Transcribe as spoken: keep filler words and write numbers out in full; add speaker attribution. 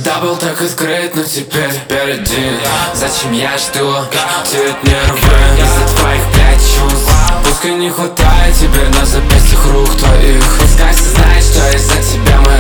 Speaker 1: всегда был так открыт, но теперь впереди. Зачем я жду? Терять нервы из-за твоих пять чувств. Пускай не хватает теперь на запястьях рук твоих. Пускай все знает, что из-за тебя мы